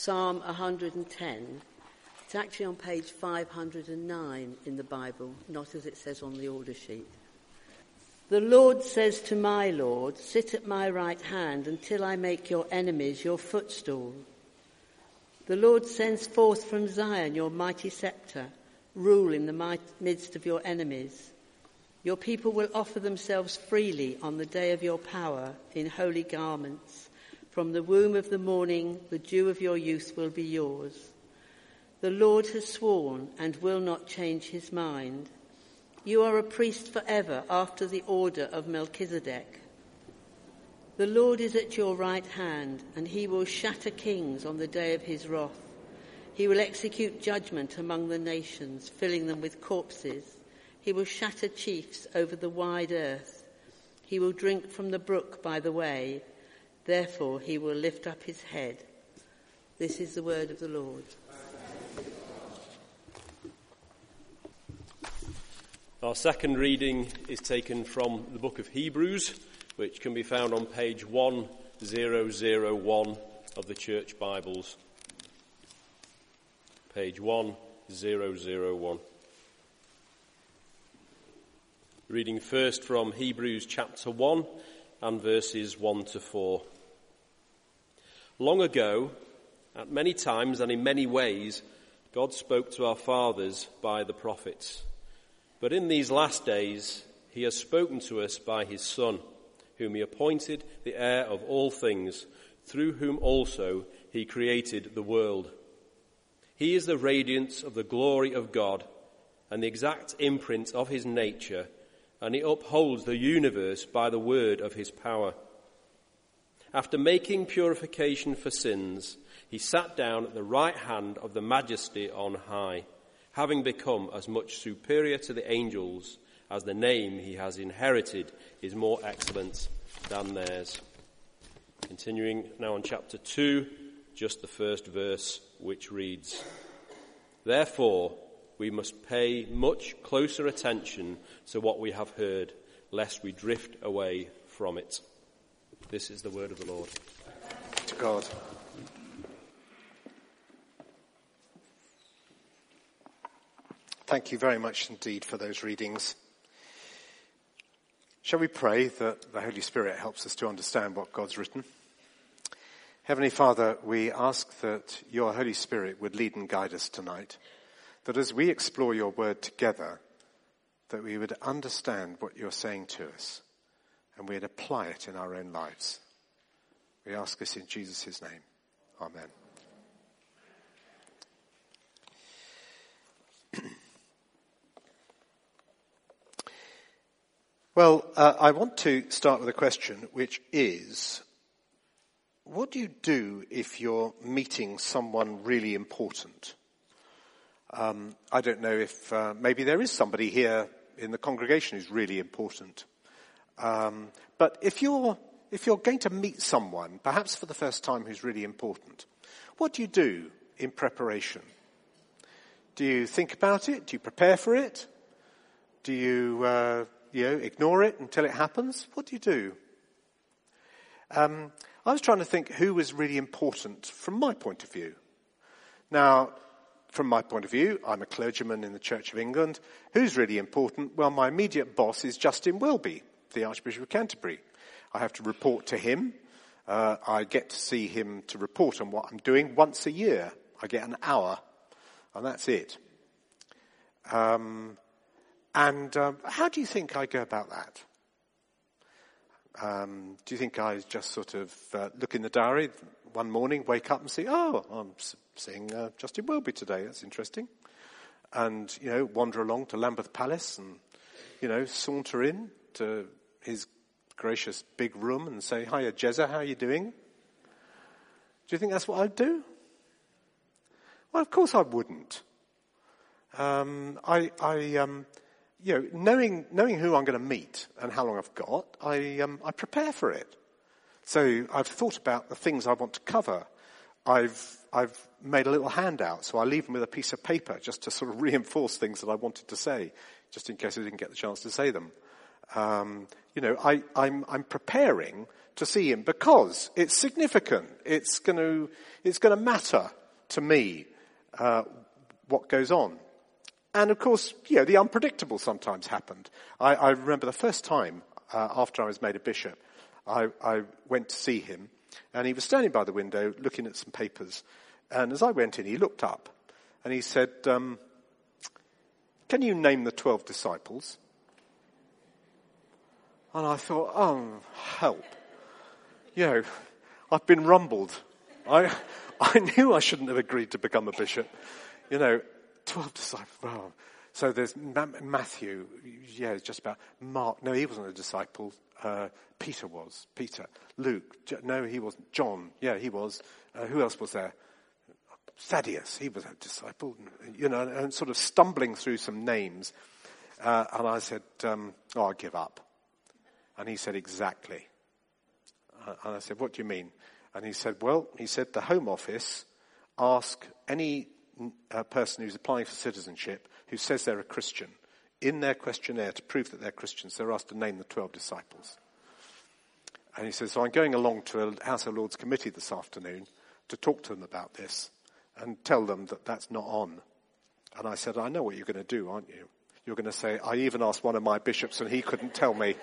Psalm 110. It's actually on page 509 in the Bible, not as it says on the order sheet. The Lord says to my Lord, sit at my right hand until I make your enemies your footstool. The Lord sends forth from Zion your mighty scepter, rule in the midst of your enemies. Your people will offer themselves freely on the day of your power in holy garments. From the womb of the morning, the dew of your youth will be yours. The Lord has sworn and will not change his mind. You are a priest forever after the order of Melchizedek. The Lord is at your right hand, and he will shatter kings on the day of his wrath. He will execute judgment among the nations, filling them with corpses. He will shatter chiefs over the wide earth. He will drink from the brook by the way. Therefore he will lift up his head. This is the word of the Lord. Our second reading is taken from the book of Hebrews, which can be found on page 1001 of the Church Bibles. Page 1001. Reading first from Hebrews chapter 1 and verses 1 to 4. Long ago, at many times and in many ways, God spoke to our fathers by the prophets. But in these last days, he has spoken to us by his Son, whom he appointed the heir of all things, through whom also he created the world. He is the radiance of the glory of God and the exact imprint of his nature, and he upholds the universe by the word of his power. After making purification for sins, he sat down at the right hand of the Majesty on high, having become as much superior to the angels as the name he has inherited is more excellent than theirs. Continuing now on chapter 2, just the first verse, which reads, Therefore, we must pay much closer attention to what we have heard, lest we drift away from it. This is the word of the Lord. To God. Thank you very much indeed for those readings. Shall we pray that the Holy Spirit helps us to understand what God's written? Heavenly Father, we ask that your Holy Spirit would lead and guide us tonight, that as we explore your word together, that we would understand what you're saying to us and we'd apply it in our own lives. We ask this in Jesus' name. Amen. Well, I want to start with a question, which is, what do you do if you're meeting someone really important? I don't know if maybe there is somebody here in the congregation who's really important. But if you're going to meet someone, perhaps for the first time, who's really important, what do you do in preparation? Do you think about it? Do you prepare for it? Do you ignore it until it happens? What do you do? I was trying to think who was really important from my point of view. Now, from my point of view, I'm a clergyman in the Church of England. Who's really important? Well, my immediate boss is Justin Welby, the Archbishop of Canterbury. I have to report to him. I get to see him to report on what I'm doing once a year. I get an hour, and that's it. And how do you think I go about that? Do you think I just sort of look in the diary one morning, wake up and see, I'm seeing Justin Welby today, that's interesting. And, wander along to Lambeth Palace and, saunter in to his gracious big room and say, hiya, Jezza, how are you doing? Do you think that's what I'd do? Well, of course I wouldn't. Knowing who I'm going to meet and how long I've got, I prepare for it. So I've thought about the things I want to cover. I've made a little handout, so I leave them with a piece of paper just to sort of reinforce things that I wanted to say, just in case I didn't get the chance to say them. I'm preparing to see him because it's significant. It's going to matter to me what goes on. And of course, the unpredictable sometimes happened. I remember the first time after I was made a bishop, I went to see him, and he was standing by the window looking at some papers. And as I went in, he looked up and he said, "Can you name the 12 disciples?" And I thought, oh, help. I've been rumbled. I knew I shouldn't have agreed to become a bishop. 12 disciples. Wow. So there's Matthew. Yeah, just about. Mark. No, he wasn't a disciple. Peter was. Peter. Luke. No, he wasn't. John. Yeah, he was. Who else was there? Thaddeus. He was a disciple. And sort of stumbling through some names. And I said, I give up. And he said, exactly. And I said, what do you mean? And he said, the Home Office ask any person who's applying for citizenship who says they're a Christian, in their questionnaire to prove that they're Christians, they're asked to name the 12 disciples. And he says, so I'm going along to a House of Lords committee this afternoon to talk to them about this and tell them that that's not on. And I said, I know what you're going to do, aren't you? You're going to say, I even asked one of my bishops and he couldn't tell me.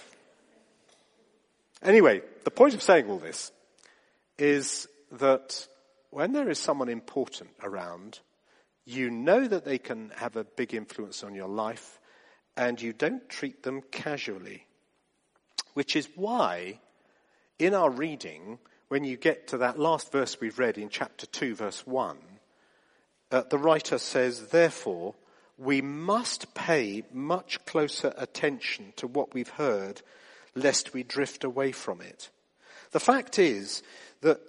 Anyway, the point of saying all this is that when there is someone important around, you know that they can have a big influence on your life, and you don't treat them casually. Which is why, in our reading, when you get to that last verse we've read in chapter 2, verse 1, the writer says, therefore, we must pay much closer attention to what we've heard, lest we drift away from it. The fact is that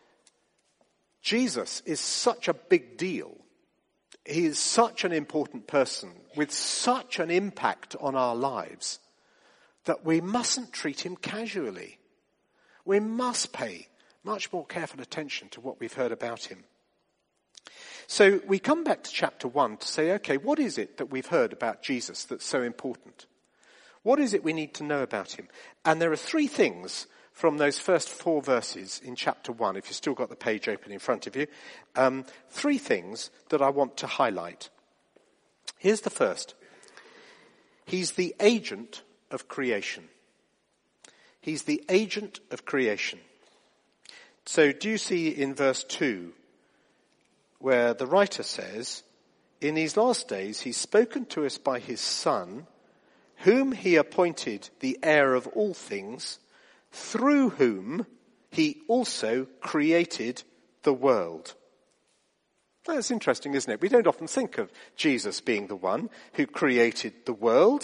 Jesus is such a big deal. He is such an important person with such an impact on our lives that we mustn't treat him casually. We must pay much more careful attention to what we've heard about him. So we come back to chapter 1 to say, okay, what is it that we've heard about Jesus that's so important? What is it we need to know about him? And there are three things from those first 4 verses in chapter 1, if you've still got the page open in front of you. 3 things that I want to highlight. Here's the first. He's the agent of creation. He's the agent of creation. So do you see in verse 2 where the writer says, in these last days he's spoken to us by his Son, whom he appointed the heir of all things, through whom he also created the world. That's interesting, isn't it? We don't often think of Jesus being the one who created the world.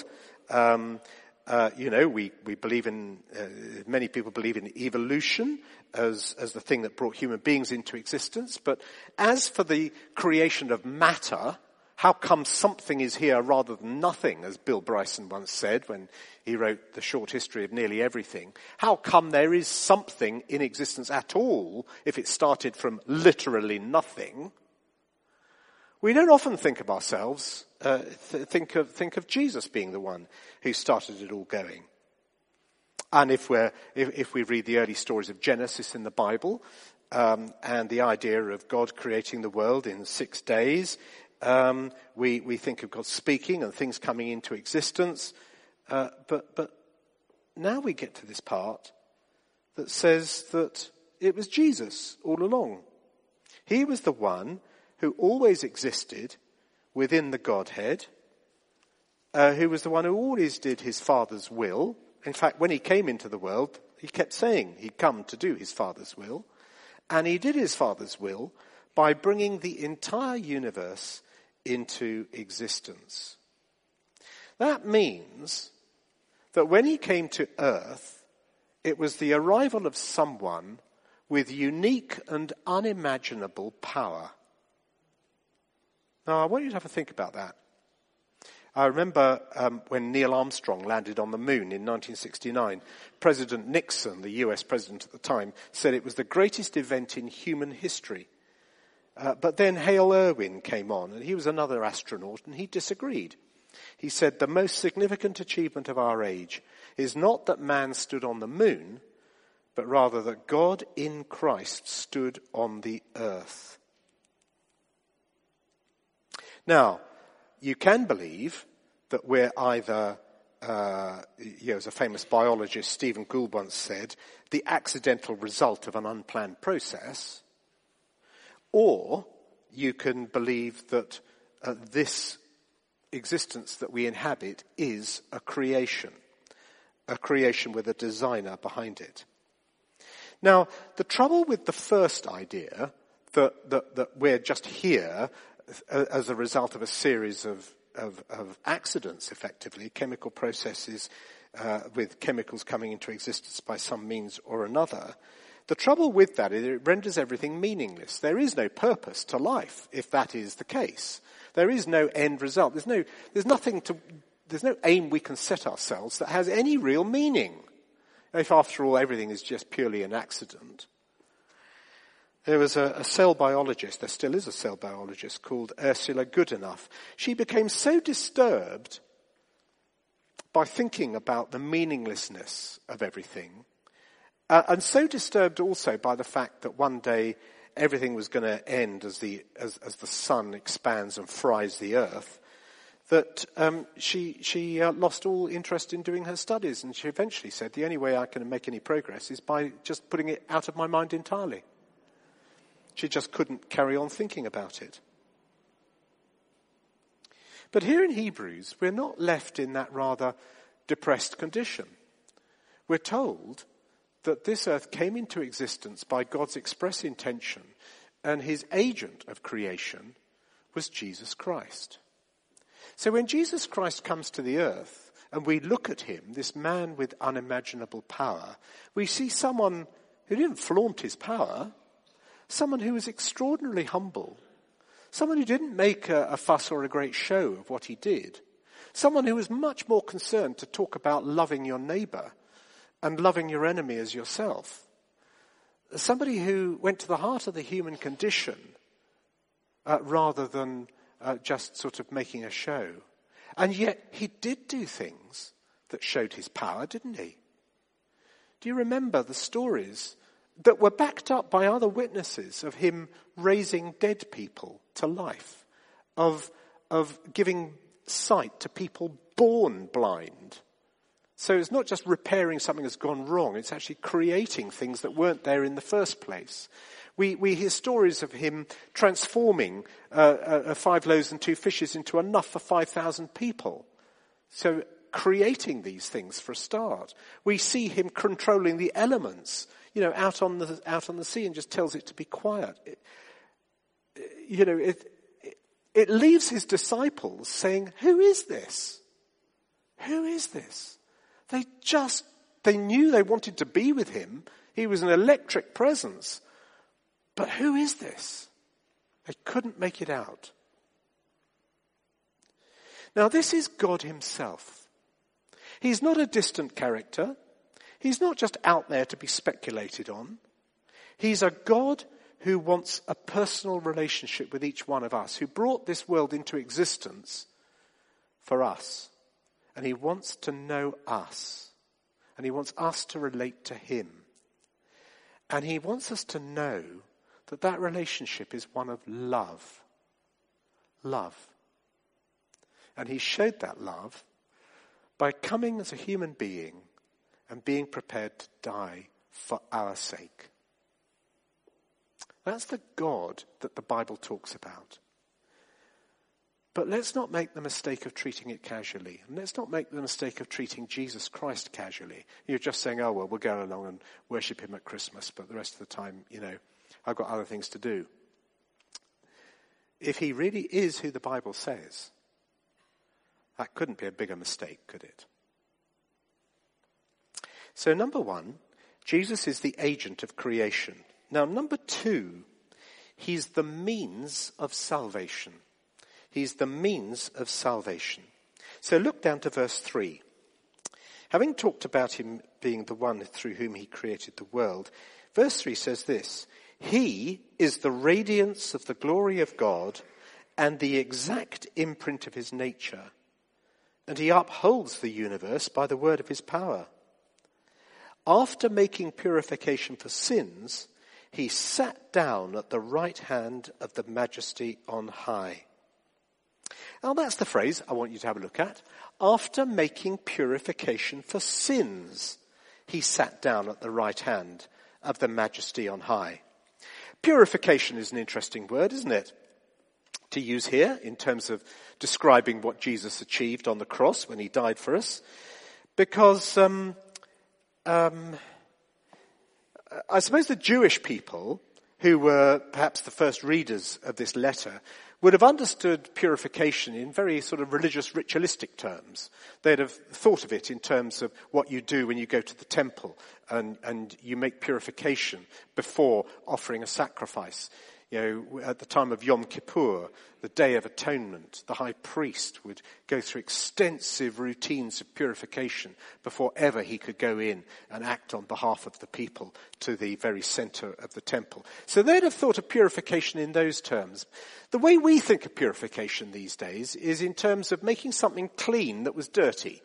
We believe in, many people believe in evolution as the thing that brought human beings into existence. But as for the creation of matter, how come something is here rather than nothing, as Bill Bryson once said when he wrote The Short History of Nearly Everything? How come there is something in existence at all if it started from literally nothing? We don't often think of ourselves, think of Jesus being the one who started it all going. And if we read the early stories of Genesis in the Bible, and the idea of God creating the world in 6 days, we think of God speaking and things coming into existence. But now we get to this part that says that it was Jesus all along. He was the one who always existed within the Godhead, who was the one who always did his Father's will. In fact, when he came into the world, he kept saying he'd come to do his Father's will. And he did his Father's will by bringing the entire universe into existence. That means that when he came to earth, it was the arrival of someone with unique and unimaginable power. Now, I want you to have a think about that. I remember when Neil Armstrong landed on the moon in 1969, President Nixon, the US president at the time, said it was the greatest event in human history. But then Hale Irwin came on, and he was another astronaut, and he disagreed. He said, the most significant achievement of our age is not that man stood on the moon, but rather that God in Christ stood on the earth. Now, you can believe that we're either, as a famous biologist, Stephen Gould once said, the accidental result of an unplanned process, or you can believe that this existence that we inhabit is a creation with a designer behind it. Now, the trouble with the first idea, that we're just here as a result of a series of accidents, effectively, chemical processes with chemicals coming into existence by some means or another, the trouble with that is it renders everything meaningless. There is no purpose to life if that is the case. There is no end result. There's no aim we can set ourselves that has any real meaning. If after all everything is just purely an accident. There was a cell biologist, there still is a cell biologist called Ursula Goodenough. She became so disturbed by thinking about the meaninglessness of everything, and so disturbed also by the fact that one day everything was going to end as the sun expands and fries the earth, that she lost all interest in doing her studies, and she eventually said, the only way I can make any progress is by just putting it out of my mind entirely. She just couldn't carry on thinking about it. But here in Hebrews, we're not left in that rather depressed condition. We're told that this earth came into existence by God's express intention, and his agent of creation was Jesus Christ. So when Jesus Christ comes to the earth and we look at him, this man with unimaginable power, we see someone who didn't flaunt his power, someone who was extraordinarily humble, someone who didn't make a fuss or a great show of what he did, someone who was much more concerned to talk about loving your neighbour and loving your enemy as yourself. Somebody who went to the heart of the human condition rather than just sort of making a show. And yet he did do things that showed his power, didn't he? Do you remember the stories that were backed up by other witnesses of him raising dead people to life, of giving sight to people born blind? So it's not just repairing something that's gone wrong, it's actually creating things that weren't there in the first place. We hear stories of him transforming 5 loaves and 2 fishes into enough for 5,000 people. So creating these things for a start. We see him controlling the elements, out on the sea, and just tells it to be quiet. It leaves his disciples saying, "Who is this? Who is this?" They knew they wanted to be with him. He was an electric presence. But who is this? They couldn't make it out. Now, this is God himself. He's not a distant character. He's not just out there to be speculated on. He's a God who wants a personal relationship with each one of us, who brought this world into existence for us. And he wants to know us. And he wants us to relate to him. And he wants us to know that relationship is one of love. Love. And he showed that love by coming as a human being and being prepared to die for our sake. That's the God that the Bible talks about. But let's not make the mistake of treating it casually. And let's not make the mistake of treating Jesus Christ casually. You're just saying, oh, well, we'll go along and worship him at Christmas, but the rest of the time, I've got other things to do. If he really is who the Bible says, that couldn't be a bigger mistake, could it? So number 1, Jesus is the agent of creation. Now number 2, he's the means of salvation. He's the means of salvation. So look down to verse 3. Having talked about him being the one through whom he created the world, verse 3 says this: He is the radiance of the glory of God and the exact imprint of his nature, and he upholds the universe by the word of his power. After making purification for sins, he sat down at the right hand of the Majesty on high. Now that's the phrase I want you to have a look at. After making purification for sins, he sat down at the right hand of the Majesty on high. Purification is an interesting word, isn't it? To use here in terms of describing what Jesus achieved on the cross when he died for us. Because I suppose the Jewish people, who were perhaps the first readers of this letter, would have understood purification in very sort of religious, ritualistic terms. They'd have thought of it in terms of what you do when you go to the temple and you make purification before offering a sacrifice. You know, at the time of Yom Kippur, the Day of Atonement, the high priest would go through extensive routines of purification before ever he could go in and act on behalf of the people to the very center of the temple. So they'd have thought of purification in those terms. The way we think of purification these days is in terms of making something clean that was dirty.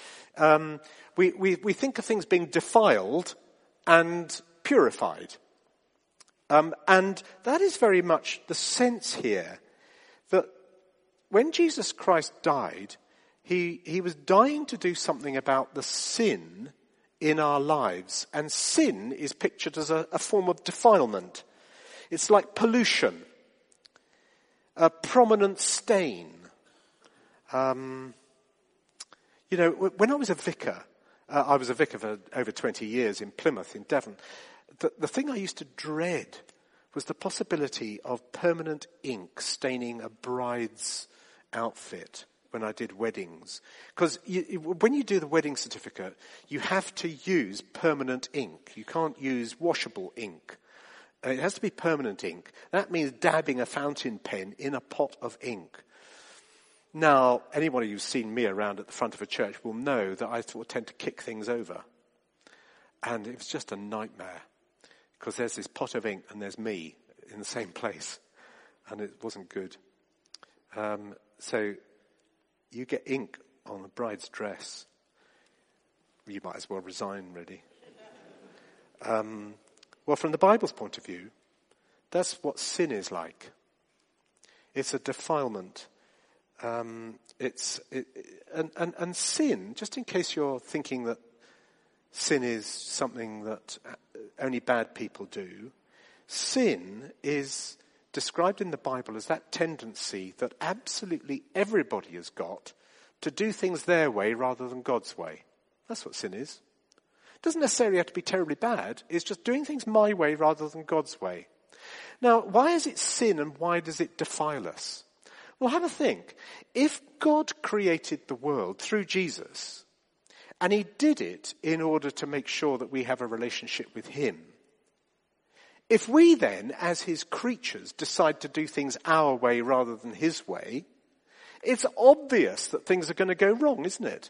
We think of things being defiled and purified. And that is very much the sense here, that when Jesus Christ died, he was dying to do something about the sin in our lives. And sin is pictured as a form of defilement. It's like pollution, a prominent stain. You know, when I was a vicar for over 20 years in Plymouth, in Devon. The thing I used to dread was the possibility of permanent ink staining a bride's outfit when I did weddings. Because when you do the wedding certificate, you have to use permanent ink. You can't use washable ink. It has to be permanent ink. That means dabbing a fountain pen in a pot of ink. Now, anyone who's seen me around at the front of a church will know that I tend to kick things over. And it was just a nightmare. Because there's this pot of ink and there's me in the same place. And it wasn't good. So you get ink on a bride's dress. You might as well resign, really. Well, from the Bible's point of view, that's what sin is like. It's a defilement. And sin, just in case you're thinking that sin is something that only bad people do, sin is described in the Bible as that tendency that absolutely everybody has got to do things their way rather than God's way. That's what sin is. It doesn't necessarily have to be terribly bad. It's just doing things my way rather than God's way. Now, why is it sin and why does it defile us? Well, have a think. If God created the world through Jesus, and he did it in order to make sure that we have a relationship with him, if we then, as his creatures, decide to do things our way rather than his way, it's obvious that things are going to go wrong, isn't it?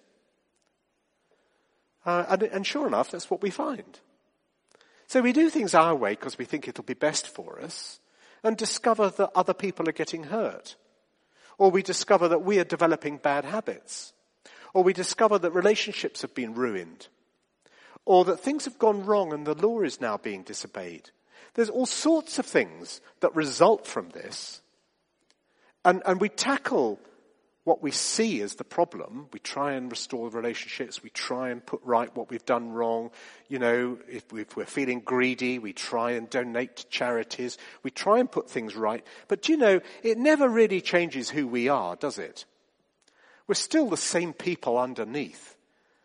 And sure enough, that's what we find. So we do things our way because we think it'll be best for us, and discover that other people are getting hurt. Or we discover that we are developing bad habits. Or we discover that relationships have been ruined. Or that things have gone wrong and the law is now being disobeyed. There's all sorts of things that result from this. And we tackle what we see as the problem. We try and restore relationships. We try and put right what we've done wrong. You know, if we're feeling greedy, we try and donate to charities. We try and put things right. But you know, it never really changes who we are, does it? We're still the same people underneath.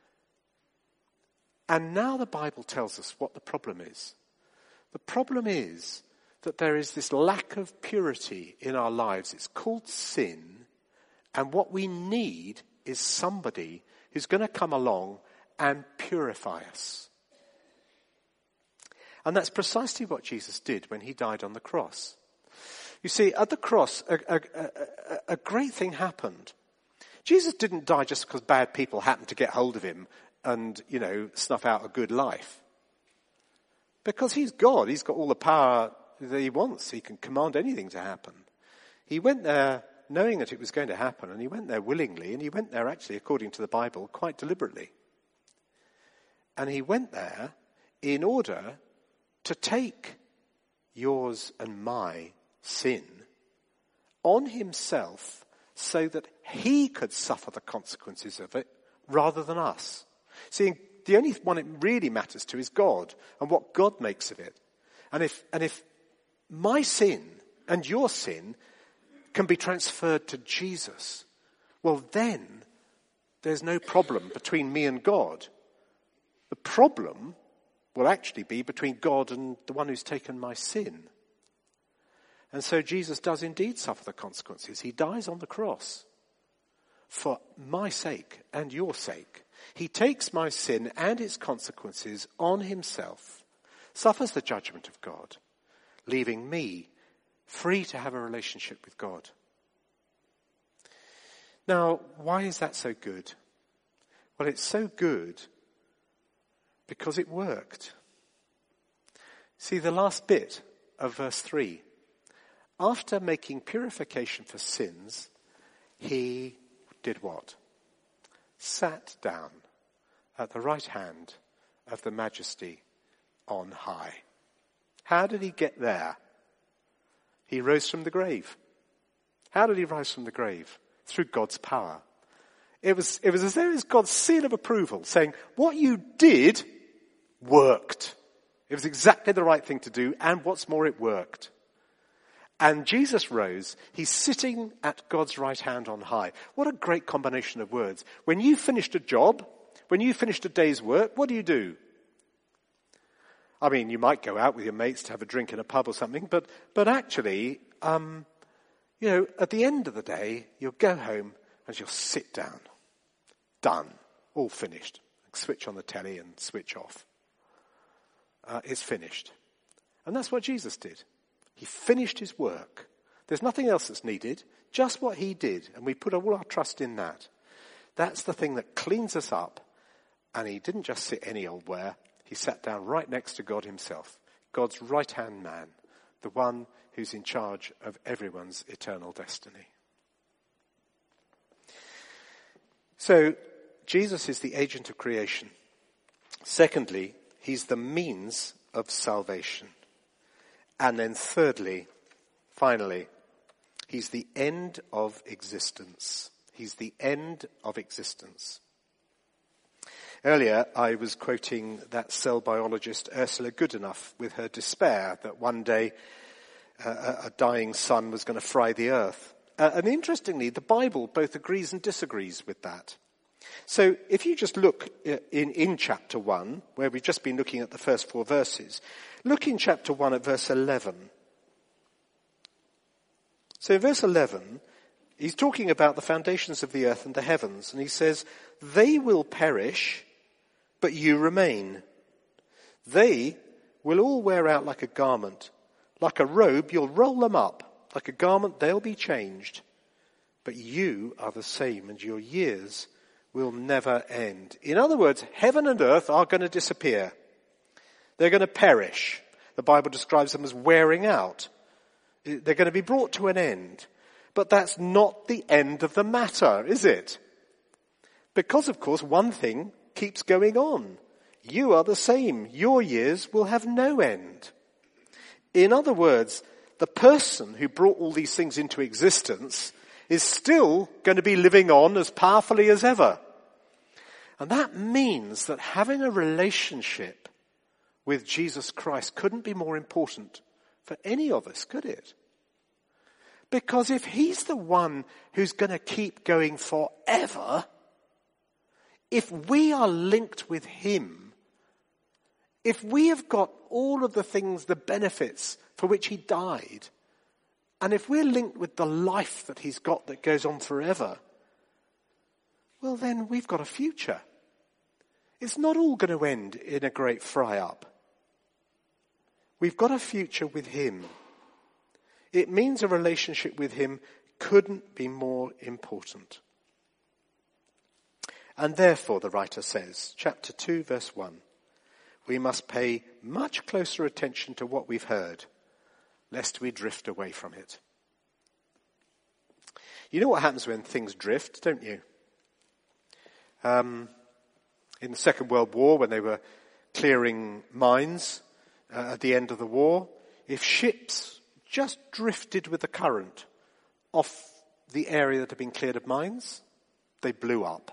And now the Bible tells us what the problem is. The problem is that there is this lack of purity in our lives. It's called sin. And what we need is somebody who's going to come along and purify us. And that's precisely what Jesus did when he died on the cross. You see, at the cross, a great thing happened. Jesus didn't die just because bad people happened to get hold of him and, you know, snuff out a good life. Because he's God. He's got all the power that he wants. He can command anything to happen. He went there knowing that it was going to happen, and he went there willingly, and he went there actually, according to the Bible, quite deliberately. And he went there in order to take yours and my sin on himself so that he could suffer the consequences of it rather than us. See, the only one it really matters to is God and what God makes of it. And if my sin and your sin can be transferred to Jesus, well then there's no problem between me and God. The problem will actually be between God and the one who's taken my sin. And so Jesus does indeed suffer the consequences. He dies on the cross for my sake and your sake. He takes my sin and its consequences on himself, suffers the judgment of God, leaving me free to have a relationship with God. Now, why is that so good? Well, it's so good because it worked. See, the last bit of verse 3. After making purification for sins, he did what? Sat down at the right hand of the Majesty on high. How did he get there? He rose from the grave. How did he rise from the grave? Through God's power. It was as though it was God's seal of approval, saying, what you did worked. It was exactly the right thing to do, and what's more, it worked. And Jesus rose. He's sitting at God's right hand on high. What a great combination of words. When you finished a job, when you finished a day's work, what do? I mean, you might go out with your mates to have a drink in a pub or something, but actually, at the end of the day, you'll go home and you'll sit down. Done. All finished. Switch on the telly and switch off. It's finished. And that's what Jesus did. He finished his work. There's nothing else that's needed, just what he did, and we put all our trust in that. That's the thing that cleans us up, and he didn't just sit any old where. He sat down right next to God himself, God's right-hand man, the one who's in charge of everyone's eternal destiny. So, Jesus is the agent of creation. Secondly, he's the means of salvation. And then thirdly, finally, he's the end of existence. He's the end of existence. Earlier, I was quoting that cell biologist Ursula Goodenough with her despair that one day a dying sun was going to fry the earth. And interestingly, the Bible both agrees and disagrees with that. So if you just look in chapter 1, where we've just been looking at the first 4 verses, look in chapter 1 at verse 11. So in verse 11, he's talking about the foundations of the earth and the heavens, and he says, they will perish, but you remain. They will all wear out like a garment. Like a robe, you'll roll them up. Like a garment, they'll be changed. But you are the same, and your years will never end. In other words, heaven and earth are going to disappear. They're going to perish. The Bible describes them as wearing out. They're going to be brought to an end. But that's not the end of the matter, is it? Because, of course, one thing keeps going on. You are the same. Your years will have no end. In other words, the person who brought all these things into existence is still going to be living on as powerfully as ever. And that means that having a relationship with Jesus Christ couldn't be more important for any of us, could it? Because if he's the one who's going to keep going forever, if we are linked with him, if we have got all of the things, the benefits for which he died, and if we're linked with the life that he's got that goes on forever, well then we've got a future. It's not all going to end in a great fry-up. We've got a future with him. It means a relationship with him couldn't be more important. And therefore, the writer says, chapter 2, verse 1, we must pay much closer attention to what we've heard, lest we drift away from it. You know what happens when things drift, don't you? In the Second World War, when they were clearing mines at the end of the war, if ships just drifted with the current off the area that had been cleared of mines, they blew up.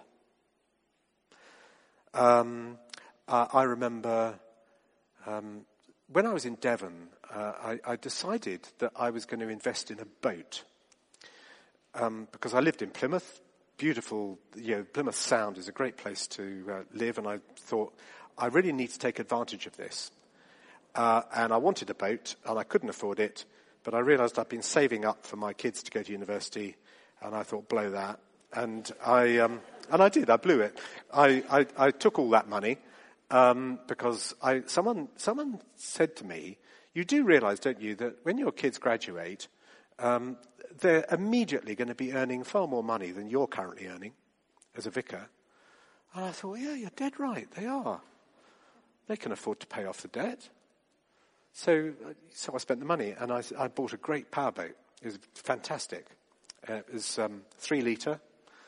I remember when I was in Devon, I decided that I was going to invest in a boat because I lived in Plymouth. Beautiful, Plymouth Sound is a great place to live, and I thought I really need to take advantage of this. And I wanted a boat, and I couldn't afford it, but I realised I'd been saving up for my kids to go to university, and I thought, blow that. And I did. I blew it. I took all that money because someone said to me, "You do realise, don't you, that when your kids graduate, they're immediately going to be earning far more money than you're currently earning as a vicar?" And I thought, yeah, you're dead right. They are. They can afford to pay off the debt. So I spent the money, and I bought a great powerboat. It was fantastic. It was 3 litre.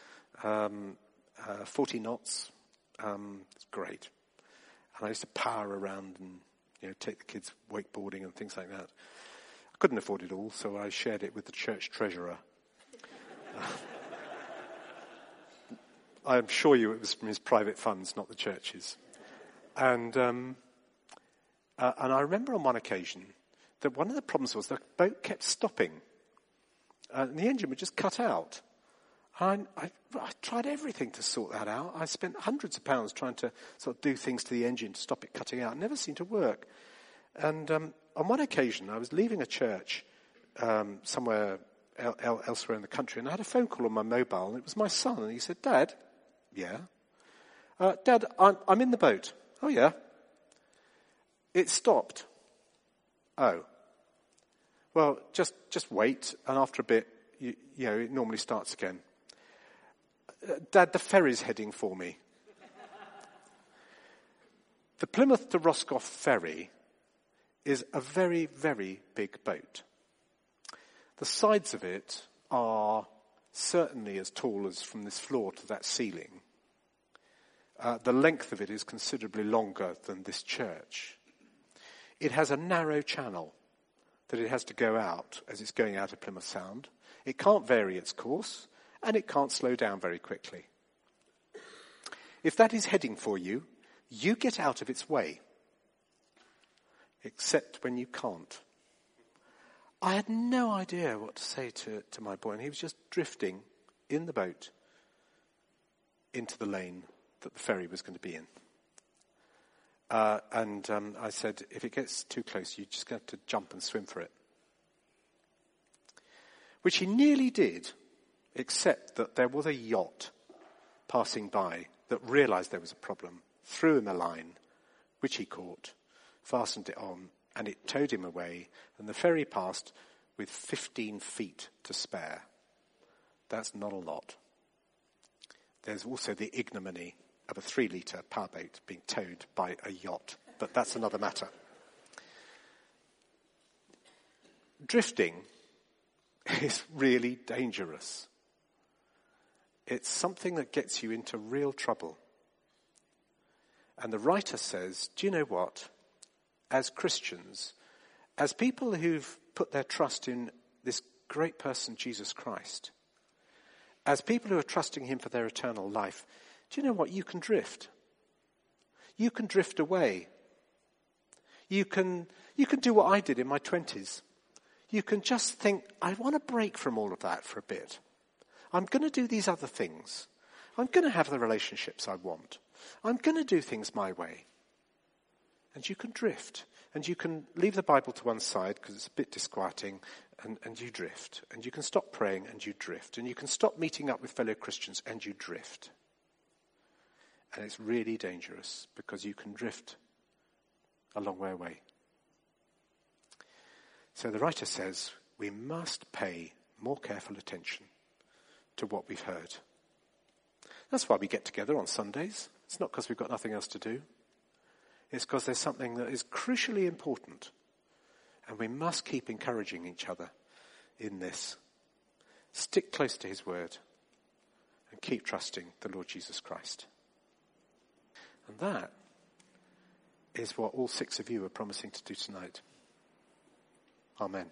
40 knots. It's great. And I used to power around and take the kids wakeboarding and things like that. I couldn't afford it all, so I shared it with the church treasurer. I'm sure it was from his private funds, not the church's. And I remember on one occasion that one of the problems was the boat kept stopping, and the engine would just cut out. I tried everything to sort that out. I spent hundreds of pounds trying to sort of do things to the engine to stop it cutting out. It never seemed to work. And on one occasion, I was leaving a church somewhere elsewhere in the country, and I had a phone call on my mobile, and it was my son, and he said, "Dad," "Yeah." "Dad, I'm in the boat." "Oh, yeah." "It stopped." "Oh. Well, just wait, and after a bit, it normally starts again." "Dad, the ferry's heading for me." The Plymouth to Roscoff ferry is a very, very big boat. The sides of it are certainly as tall as from this floor to that ceiling. The length of it is considerably longer than this church. It has a narrow channel that it has to go out as it's going out of Plymouth Sound. It can't vary its course, and it can't slow down very quickly. If that is heading for you, you get out of its way, except when you can't. I had no idea what to say to my boy, and he was just drifting in the boat into the lane that the ferry was going to be in. I said, if it gets too close, you're just going to have to jump and swim for it. Which he nearly did, except that there was a yacht passing by that realised there was a problem, threw him a line, which he caught, fastened it on, and it towed him away, and the ferry passed with 15 feet to spare. That's not a lot. There's also the ignominy of a 3-litre powerboat being towed by a yacht, but that's another matter. Drifting is really dangerous. It's something that gets you into real trouble. And the writer says, do you know what? As Christians, as people who've put their trust in this great person, Jesus Christ, as people who are trusting him for their eternal life, do you know what? You can drift. You can drift away. You can do what I did in my 20s. You can just think, I want to break from all of that for a bit. I'm going to do these other things. I'm going to have the relationships I want. I'm going to do things my way. And you can drift. And you can leave the Bible to one side because it's a bit disquieting, and you drift. And you can stop praying and you drift. And you can stop meeting up with fellow Christians and you drift. And it's really dangerous because you can drift a long way away. So the writer says we must pay more careful attention to what we've heard. That's why we get together on Sundays. It's not because we've got nothing else to do. It's because there's something that is crucially important, and we must keep encouraging each other in this. stick close to his word, and keep trusting the Lord Jesus Christ. And that is what all 6 of you are promising to do tonight. Amen.